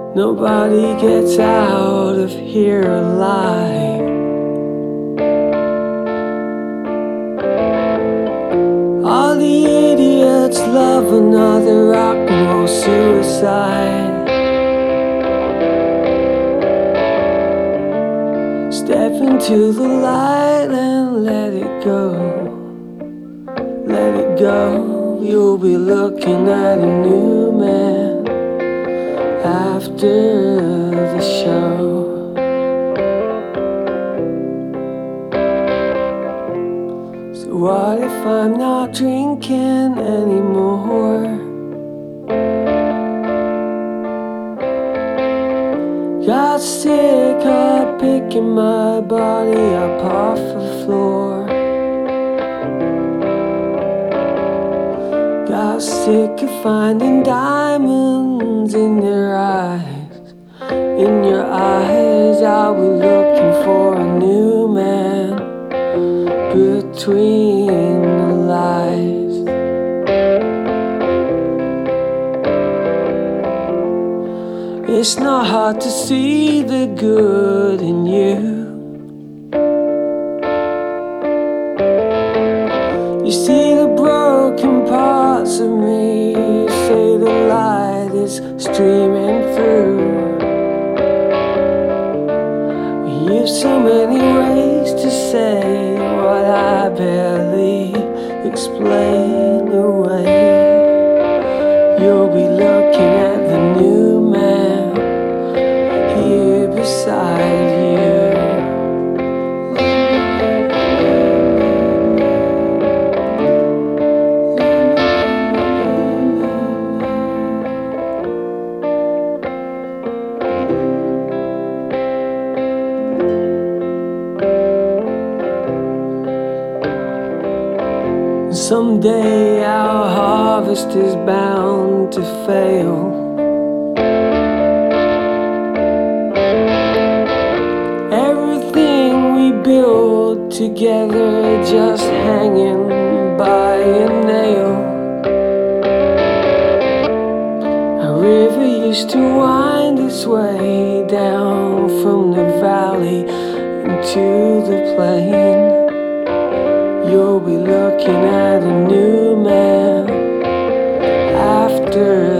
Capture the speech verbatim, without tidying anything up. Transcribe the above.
Nobody gets out of here alive. All the idiots love another rock and roll suicide. Step into the light and let it go. Let it go. You'll be looking at a new man after the show. So what if I'm not drinking anymore? Got sick of picking my body up off the floor. Got sick of finding diamonds in your eyes. In your eyes, I was looking for a new man between the lies. It's not hard to see the good in you. You see the broken parts of me. You say the light is streaming through. You've so many ways to say what I barely explain away. You'll be looking at the new man here beside you. Someday our harvest is bound to fail. Everything we build together just hanging by a nail. A river used to wind its way down from the valley into the plain. You'll be looking at a new man after